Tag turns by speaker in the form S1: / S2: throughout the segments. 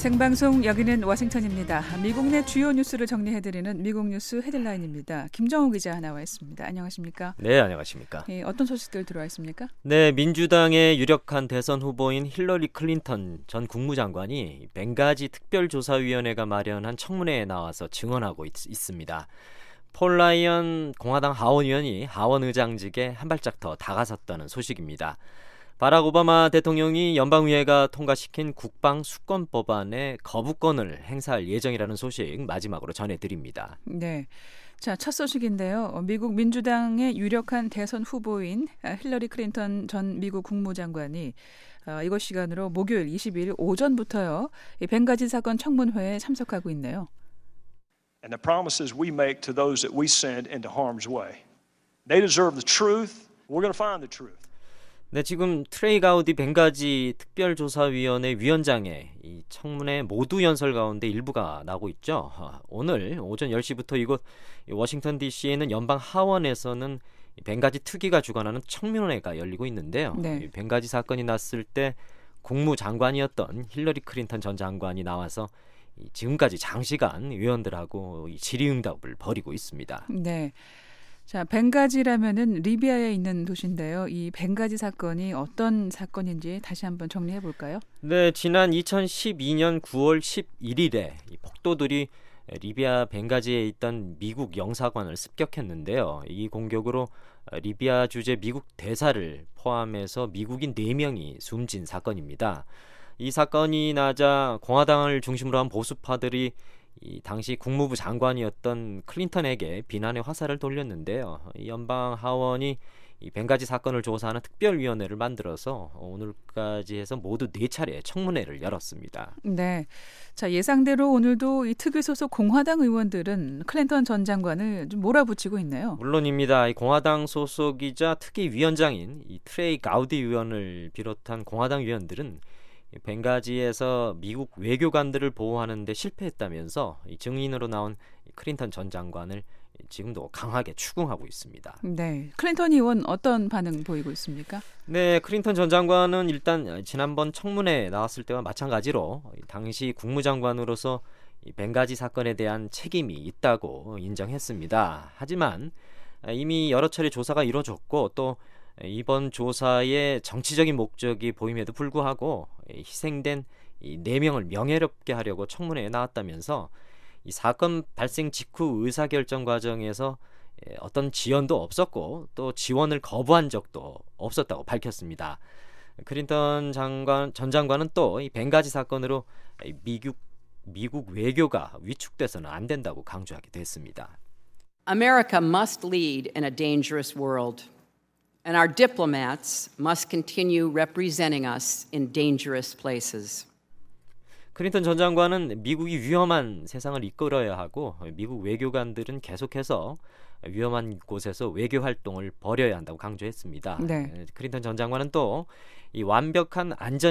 S1: 생방송 여기는 워싱턴입니다. 미국 내 주요 뉴스를 정리해드리는 미국 뉴스 헤드라인입니다. 김정우 기자 나와 있습니다. 안녕하십니까?
S2: 네, 안녕하십니까?
S1: 어떤 소식들 들어와 있습니까?
S2: 네, 민주당의 유력한 대선 후보인 힐러리 클린턴 전 국무장관이 벵가지 특별조사위원회가 마련한 청문회에 나와서 증언하고 있습니다. 폴 라이언 공화당 하원 의원이 하원 의장직에 한 발짝 더 다가섰다는 소식입니다. 바락 오바마 대통령이 연방의회가 통과시킨 국방 수권 법안에 거부권을 행사할 예정이라는 소식 마지막으로 전해드립니다.
S1: 네, 자, 첫 소식인데요. 미국 민주당의 유력한 대선 후보인 힐러리 클린턴 전 미국 국무장관이 이곳 시간으로 목요일 22일 오전부터요, 이 벵가지 사건 청문회에 참석하고 있네요.
S3: And the promises we make to those that we send into harm's way. They deserve the truth. We're going to find the truth.
S2: 네, 지금 트레이 가우디 벵가지 특별조사위원회 위원장의 이 청문회 모두 연설 가운데 일부가 나오고 있죠. 오늘 오전 10시부터 이곳 워싱턴 DC에는 연방 하원에서는 벵가지 특위가 주관하는 청문회가 열리고 있는데요.
S1: 네.
S2: 벵가지 사건이 났을 때 국무장관이었던 힐러리 클린턴 전 장관이 나와서 지금까지 장시간 의원들하고 질의응답을 벌이고 있습니다.
S1: 네. 자, 벵가지라면은 리비아에 있는 도시인데요. 이 벵가지 사건이 어떤 사건인지 다시 한번 정리해 볼까요?
S2: 네, 지난 2012년 9월 11일에 이 폭도들이 리비아 벵가지에 있던 미국 영사관을 습격했는데요. 이 공격으로 리비아 주재 미국 대사를 포함해서 미국인 4명이 숨진 사건입니다. 이 사건이 나자 공화당을 중심으로 한 보수파들이 이 당시 국무부 장관이었던 클린턴에게 비난의 화살을 돌렸는데요. 이 연방 하원이 이 벵가지 사건을 조사하는 특별위원회를 만들어서 오늘까지 해서 모두 4차례 청문회를 열었습니다.
S1: 네, 자, 예상대로 오늘도 이 특위 소속 공화당 의원들은 클린턴 전 장관을 좀 몰아붙이고 있네요.
S2: 물론입니다. 이 공화당 소속이자 특위위원장인 이 트레이 가우디 의원을 비롯한 공화당 의원들은 벵가지에서 미국 외교관들을 보호하는 데 실패했다면서 이 증인으로 나온 클린턴 전 장관을 지금도 강하게 추궁하고 있습니다.
S1: 네, 클린턴 의원 어떤 반응 보이고 있습니까?
S2: 네, 클린턴 전 장관은 일단 지난번 청문회에 나왔을 때와 마찬가지로 당시 국무장관으로서 이 벵가지 사건에 대한 책임이 있다고 인정했습니다. 하지만 이미 여러 차례 조사가 이루어졌고 또 이번 조사에 정치적인 목적이 보임에도 불구하고 희생된 이 4명을 명예롭게 하려고 청문회에 나왔다면서 이 사건 발생 직후 의사결정 과정에서 어떤 지연도 없었고 또 지원을 거부한 적도 없었다고 밝혔습니다. 클린턴 전 장관은 또 이 벵가지 사건으로 미국 외교가 위축돼서는 안 된다고 강조하기도 했습니다.
S4: America must lead in a dangerous world. And our diplomats must continue representing us in dangerous places.
S2: 클린턴 전 장관은 미국이 위험한 세상을 이끌어야 하고 미국 외교관들은 계속해서 위험한 곳에서 외교 활동을 벌여야 한다고 강조했습니다.
S1: 네.
S2: 클린턴 전 장관은 또 이 완벽한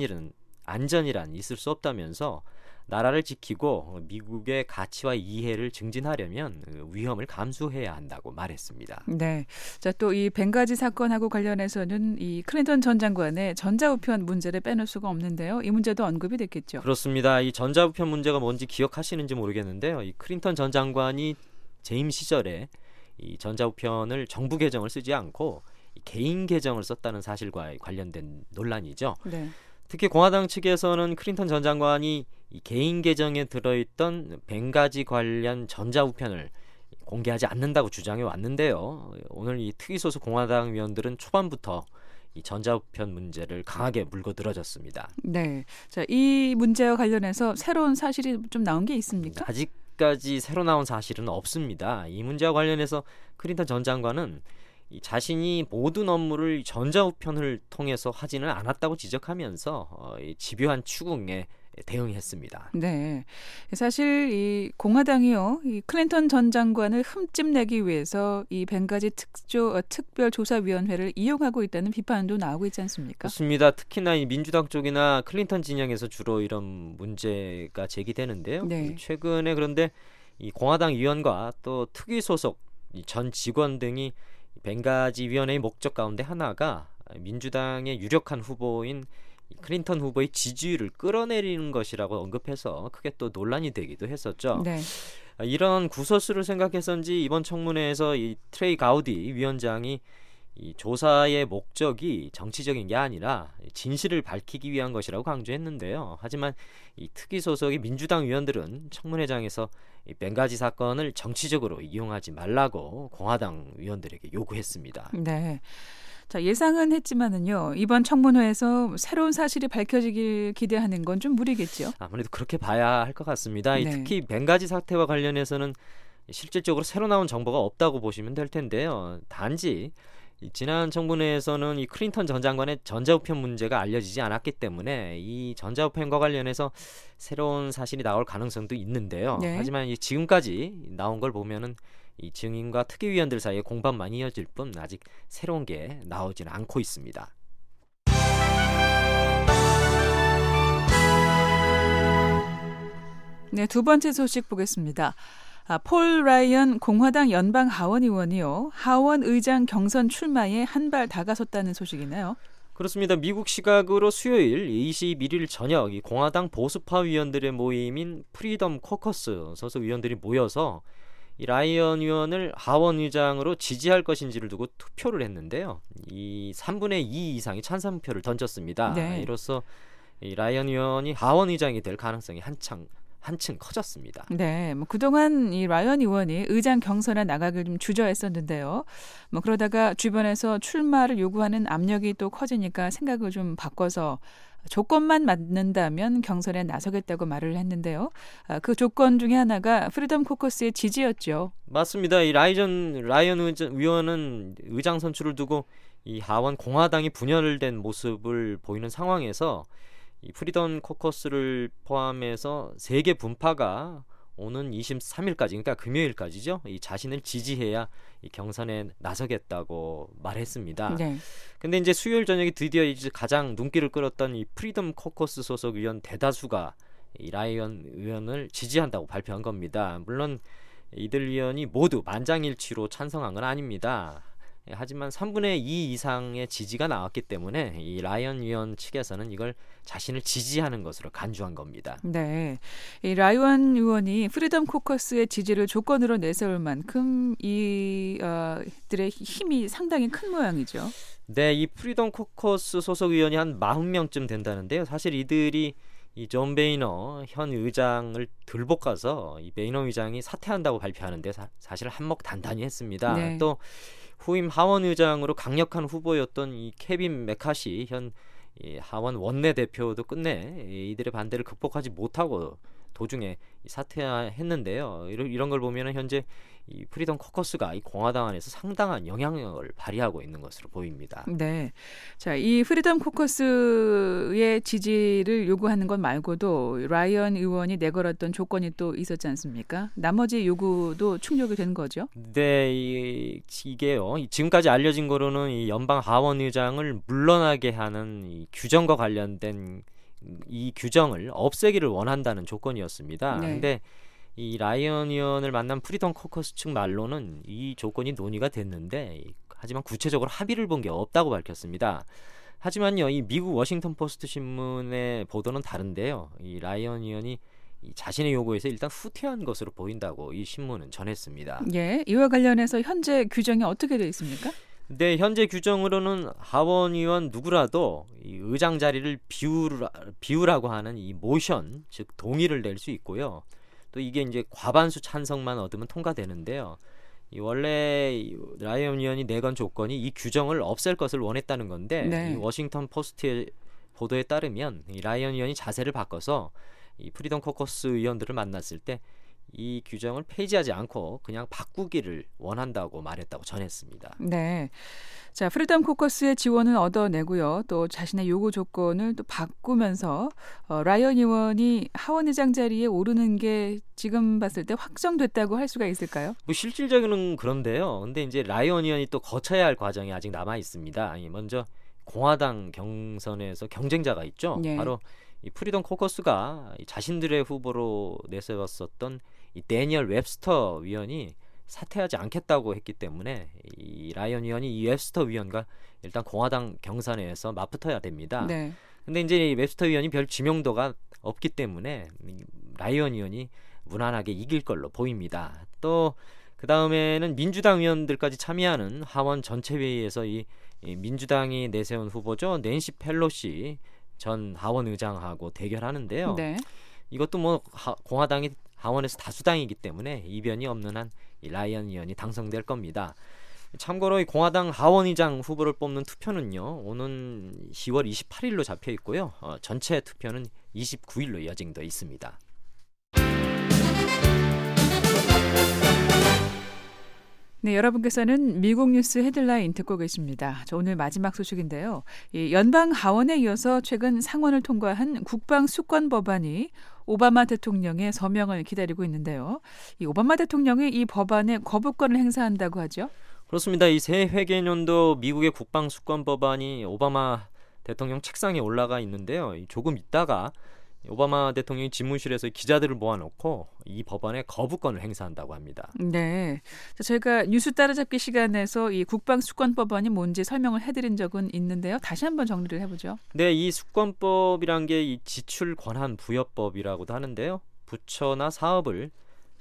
S2: 안전이란 있을 수 없다면서 나라를 지키고 미국의 가치와 이해를 증진하려면 위험을 감수해야 한다고 말했습니다.
S1: 네, 자, 또 이 벵가지 사건하고 관련해서는 이 클린턴 전 장관의 전자우편 문제를 빼놓을 수가 없는데요. 이 문제도 언급이 됐겠죠.
S2: 그렇습니다. 이 전자우편 문제가 뭔지 기억하시는지 모르겠는데요. 이 클린턴 전 장관이 재임 시절에 이 전자우편을 정부 계정을 쓰지 않고 이 개인 계정을 썼다는 사실과 관련된 논란이죠.
S1: 네.
S2: 특히 공화당 측에서는 클린턴 전 장관이 이 개인 계정에 들어있던 벵가지 관련 전자우편을 공개하지 않는다고 주장해 왔는데요. 오늘 이 특위 소속 공화당 의원들은 초반부터 이 전자우편 문제를 강하게 물고들어졌습니다.
S1: 네, 자, 이 문제와 관련해서 새로운 사실이 좀 나온 게 있습니까?
S2: 아직까지 새로 나온 사실은 없습니다. 이 문제와 관련해서 클린턴 전 장관은 이 자신이 모든 업무를 전자우편을 통해서 하지는 않았다고 지적하면서 집요한 추궁에 대응했습니다.
S1: 네, 사실 이 공화당이요, 이 클린턴 전 장관을 흠집내기 위해서 이 벵가지 특별조사위원회를 이용하고 있다는 비판도 나오고 있지 않습니까?
S2: 그렇습니다. 특히나 이 민주당 쪽이나 클린턴 진영에서 주로 이런 문제가 제기되는데요.
S1: 네.
S2: 최근에 그런데 이 공화당 의원과 또 특위 소속 전 직원 등이 벵가지 위원회의 목적 가운데 하나가 민주당의 유력한 후보인 이 클린턴 후보의 지지율을 끌어내리는 것이라고 언급해서 크게 또 논란이 되기도 했었죠.
S1: 네.
S2: 이런 구설수를 생각해서인지 이번 청문회에서 이 트레이 가우디 위원장이 이 조사의 목적이 정치적인 게 아니라 진실을 밝히기 위한 것이라고 강조했는데요. 하지만 이 특위 소속의 민주당 의원들은 청문회장에서 이 벵가지 사건을 정치적으로 이용하지 말라고 공화당 의원들에게 요구했습니다.
S1: 네. 자, 예상은 했지만은요. 이번 청문회에서 새로운 사실이 밝혀지길 기대하는 건 좀 무리겠죠.
S2: 아무래도 그렇게 봐야 할 것 같습니다.
S1: 네.
S2: 특히 벵가지 사태와 관련해서는 실질적으로 새로 나온 정보가 없다고 보시면 될 텐데요. 단지 지난 청문회에서는 이 클린턴 전 장관의 전자우편 문제가 알려지지 않았기 때문에 이 전자우편과 관련해서 새로운 사실이 나올 가능성도 있는데요.
S1: 네.
S2: 하지만 이 지금까지 나온 걸 보면은 이 증인과 특위위원들 사이의 공방만 이어질 뿐 아직 새로운 게 나오지는 않고 있습니다.
S1: 네, 두 번째 소식 보겠습니다. 폴 라이언 공화당 연방 하원 의원이요. 하원 의장 경선 출마에 한 발 다가섰다는 소식이네요.
S2: 그렇습니다. 미국 시각으로 수요일 21일 저녁 이 공화당 보수파 위원들의 모임인 프리덤 코커스 소속 위원들이 모여서 이 라이언 의원을 하원 의장으로 지지할 것인지를 두고 투표를 했는데요. 이 3분의 2 이상이 찬성표를 던졌습니다.
S1: 네.
S2: 이로써 이 라이언 의원이 하원 의장이 될 가능성이 한층 커졌습니다.
S1: 네, 그동안 이 라이언 의원이 의장 경선에 나가길 좀 주저했었는데요. 그러다가 주변에서 출마를 요구하는 압력이 또 커지니까 생각을 좀 바꿔서 조건만 맞는다면 경선에 나서겠다고 말을 했는데요. 그 조건 중에 하나가 프리덤 코커스의 지지였죠.
S2: 맞습니다. 이 라이언 의원은 의장 선출을 두고 이 하원 공화당이 분열된 모습을 보이는 상황에서 이 프리덤 코커스를 포함해서 3개 분파가 오는 23일까지 그러니까 금요일까지죠. 이 자신을 지지해야 이 경선에 나서겠다고 말했습니다.
S1: 네.
S2: 근데 이제 수요일 저녁에 드디어 이제 가장 눈길을 끌었던 이 프리덤 코커스 소속 의원 대다수가 이 라이언 의원을 지지한다고 발표한 겁니다. 물론 이들 의원이 모두 만장일치로 찬성한 건 아닙니다. 하지만 3분의 2 이상의 지지가 나왔기 때문에 이 라이언 의원 측에서는 이걸 자신을 지지하는 것으로 간주한 겁니다.
S1: 네, 이 라이언 의원이 프리덤 코커스의 지지를 조건으로 내세울 만큼 이들의 힘이 상당히 큰 모양이죠.
S2: 네, 이 프리덤 코커스 소속 의원이 한 40명쯤 된다는데요. 사실 이들이 이 존 베이너 현 의장을 들볶아서 이 베이너 의장이 사퇴한다고 발표하는데 사실 한몫 단단히 했습니다.
S1: 네.
S2: 또 후임 하원 의장으로 강력한 후보였던 이 케빈 메카시 현 이 하원 원내대표도 끝내 이들의 반대를 극복하지 못하고 도중에 사퇴했는데요. 이런 걸 보면 현재 이 프리덤 코커스가 이 공화당 안에서 상당한 영향력을 발휘하고 있는 것으로 보입니다.
S1: 네, 자, 이 프리덤 코커스의 지지를 요구하는 것 말고도 라이언 의원이 내걸었던 조건이 또 있었지 않습니까? 나머지 요구도 충족이 된 거죠?
S2: 네, 이게요. 지금까지 알려진 거로는 이 연방 하원 의장을 물러나게 하는 이 규정과 관련된 이 규정을 없애기를 원한다는 조건이었습니다.
S1: 네.
S2: 근데 이 라이언 의원을 만난 프리덤 코커스 측 말로는 이 조건이 논의가 됐는데 하지만 구체적으로 합의를 본 게 없다고 밝혔습니다. 하지만요, 이 미국 워싱턴 포스트 신문의 보도는 다른데요. 이 라이언 의원이 이 자신의 요구에서 일단 후퇴한 것으로 보인다고 이 신문은 전했습니다.
S1: 예, 이와 관련해서 현재 규정이 어떻게 되어 있습니까?
S2: 네, 현재 규정으로는 하원 의원 누구라도 이 의장 자리를 비우라고 하는 이 모션, 즉 동의를 낼 수 있고요. 또 이게 이제 과반수 찬성만 얻으면 통과되는데요. 원래 라이언 의원이 내건 조건이 이 규정을 없앨 것을 원했다는 건데
S1: 네.
S2: 이 워싱턴 포스트의 보도에 따르면 이 라이언 의원이 자세를 바꿔서 이 프리덤 코커스 의원들을 만났을 때 이 규정을 폐지하지 않고 그냥 바꾸기를 원한다고 말했다고 전했습니다.
S1: 네, 자, 프리덤 코커스의 지원을 얻어내고요. 또 자신의 요구 조건을 또 바꾸면서 라이언 의원이 하원 의장 자리에 오르는 게 지금 봤을 때 확정됐다고 할 수가 있을까요?
S2: 뭐 실질적으로는 그런데요. 근데 이제 라이언 의원이 또 거쳐야 할 과정이 아직 남아 있습니다. 먼저 공화당 경선에서 경쟁자가 있죠.
S1: 네.
S2: 바로 이 프리덤 코커스가 자신들의 후보로 내세웠었던 이 데니얼 웹스터 위원이 사퇴하지 않겠다고 했기 때문에 이 라이언 의원이 이 웹스터 위원과 일단 공화당 경선에서 맞붙어야 됩니다.
S1: 네.
S2: 근데 이제 웹스터 의원이 별 지명도가 없기 때문에 라이언 의원이 무난하게 이길 걸로 보입니다. 또 그 다음에는 민주당 의원들까지 참여하는 하원 전체 회의에서 이 민주당이 내세운 후보죠. 낸시 펠로시 전 하원 의장하고 대결하는데요.
S1: 네.
S2: 이것도 뭐 공화당이 하원에서 다수당이기 때문에 이변이 없는 한 이 라이언 의원이 당선될 겁니다. 참고로 이 공화당 하원의장 후보를 뽑는 투표는요, 오는 10월 28일로 잡혀 있고요. 전체 투표는 29일로 예정돼 있습니다.
S1: 네, 여러분께서는 미국 뉴스 헤드라인 듣고 계십니다. 오늘 마지막 소식인데요. 이 연방 하원에 이어서 최근 상원을 통과한 국방 수권 법안이 오바마 대통령의 서명을 기다리고 있는데요. 이 오바마 대통령이 이 법안에 거부권을 행사한다고 하죠.
S2: 그렇습니다. 이 새 회계년도 미국의 국방 수권 법안이 오바마 대통령 책상에 올라가 있는데요. 조금 있다가 오바마 대통령이 집무실에서 기자들을 모아놓고 이 법안에 거부권을 행사한다고 합니다.
S1: 네, 저희가 뉴스 따라잡기 시간에서 이 국방 수권 법안이 뭔지 설명을 해드린 적은 있는데요. 다시 한번 정리를 해보죠.
S2: 네, 이 수권법이란 게 이 지출 권한 부여법이라고도 하는데요. 부처나 사업을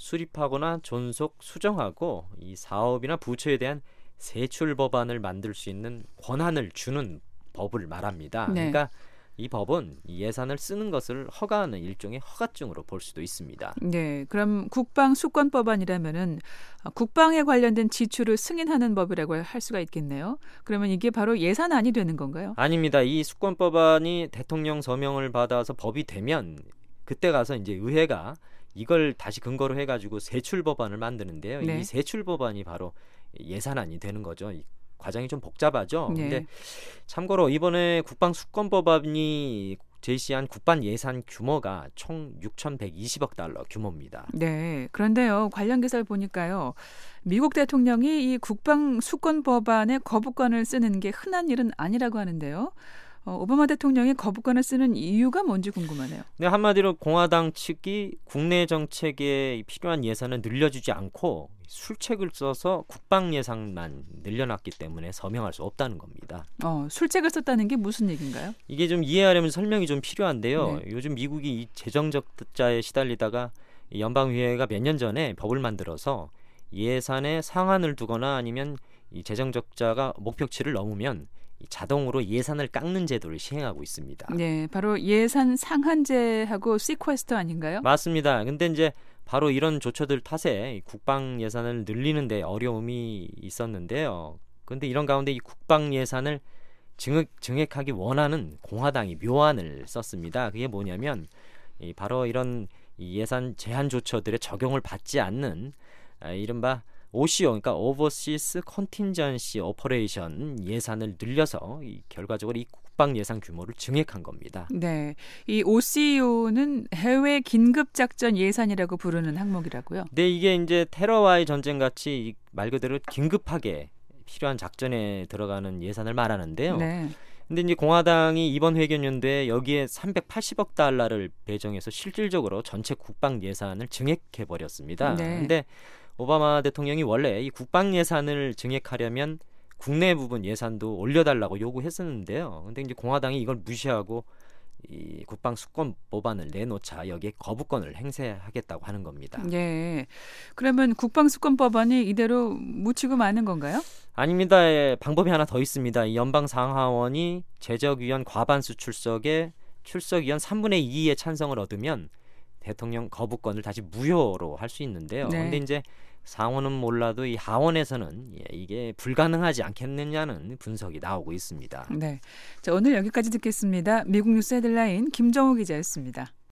S2: 수립하거나 존속 수정하고 이 사업이나 부처에 대한 세출 법안을 만들 수 있는 권한을 주는 법을 말합니다.
S1: 네.
S2: 그러니까 이 법은 이 예산을 쓰는 것을 허가하는 일종의 허가증으로 볼 수도 있습니다.
S1: 네, 그럼 국방 수권 법안이라면은 국방에 관련된 지출을 승인하는 법이라고 할 수가 있겠네요. 그러면 이게 바로 예산안이 되는 건가요?
S2: 아닙니다. 이 수권 법안이 대통령 서명을 받아서 법이 되면 그때 가서 이제 의회가 이걸 다시 근거로 해가지고 세출 법안을 만드는데요.
S1: 네.
S2: 이 세출 법안이 바로 예산안이 되는 거죠. 이 과정이 좀 복잡하죠.
S1: 네.
S2: 근데 참고로 이번에 국방 수권 법안이 제시한 국방 예산 규모가 총 6,120억 달러 규모입니다.
S1: 네, 그런데요, 관련 기사를 보니까요, 미국 대통령이 이 국방 수권 법안에 거부권을 쓰는 게 흔한 일은 아니라고 하는데요. 오바마 대통령이 거부권을 쓰는 이유가 뭔지 궁금하네요.
S2: 네, 한마디로 공화당 측이 국내 정책에 필요한 예산을 늘려주지 않고 술책을 써서 국방 예산만 늘려놨기 때문에 서명할 수 없다는 겁니다.
S1: 술책을 썼다는 게 무슨 얘기인가요?
S2: 이게 좀 이해하려면 설명이 좀 필요한데요.
S1: 네.
S2: 요즘 미국이 이 재정 적자에 시달리다가 연방의회가 몇 년 전에 법을 만들어서 예산에 상한을 두거나 아니면 이 재정 적자가 목표치를 넘으면 자동으로 예산을 깎는 제도를 시행하고 있습니다.
S1: 네, 바로 예산 상한제하고 시퀘스터 아닌가요?
S2: 맞습니다. 근데 이제 바로 이런 조처들 탓에 국방 예산을 늘리는데 어려움이 있었는데요. 근데 이런 가운데 이 국방 예산을 증액하기 원하는 공화당이 묘안을 썼습니다. 그게 뭐냐면 바로 이런 예산 제한 조처들의 적용을 받지 않는 이른바 OCO, 그러니까 Overseas Contingency Operation 예산을 늘려서 결과적으로 이 국방 예산 규모를 증액한 겁니다.
S1: 네, 이 OCO는 해외 긴급 작전 예산이라고 부르는 항목이라고요.
S2: 네, 이게 이제 테러와의 전쟁 같이 말 그대로 긴급하게 필요한 작전에 들어가는 예산을 말하는데요.
S1: 네.
S2: 근데 이제 공화당이 이번 회견연도에 여기에 380억 달러를 배정해서 실질적으로 전체 국방 예산을 증액해 버렸습니다.
S1: 네.
S2: 근데 오바마 대통령이 원래 이 국방 예산을 증액하려면 국내 부분 예산도 올려달라고 요구했었는데요. 근데 이제 공화당이 이걸 무시하고 이 국방 수권 법안을 내놓자 여기에 거부권을 행사하겠다고 하는 겁니다.
S1: 네. 그러면 국방 수권 법안이 이대로 묻히고 마는 건가요?
S2: 아닙니다. 방법이 하나 더 있습니다. 이 연방 상하원이 제적위원 과반수 출석에 출석위원 3분의 2의 찬성을 얻으면 대통령 거부권을 다시 무효로 할 수 있는데요.
S1: 네.
S2: 근데 이제 상원은 몰라도 이 하원에서는 이게 불가능하지 않겠느냐는 분석이 나오고 있습니다.
S1: 네. 자, 오늘 여기까지 듣겠습니다. 미국 뉴스 헤드라인 김정우 기자였습니다.